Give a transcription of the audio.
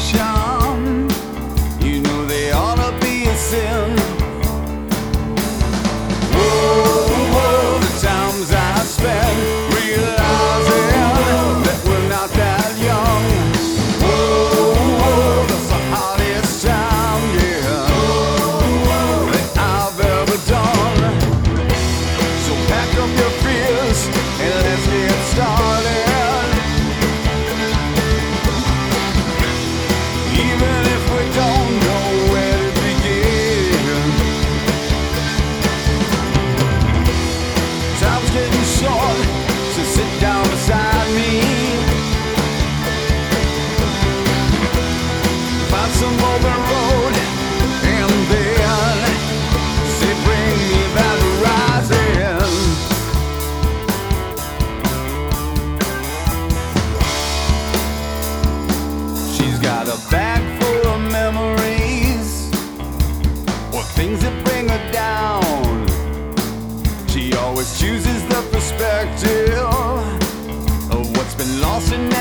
charm. You know they ought to be a sin. Whoa, whoa, the times I spent realizing that we're not that young. Whoa, whoa, that's the hardest time, yeah, that I've ever done. So pack up your fears and let's get started. Even if we don't know where to begin, time's getting short, so sit down beside me. Find some open road and then say bring me that horizon. She's got a bag full of memories, or things that bring her down. She always chooses the perspective of what's been lost and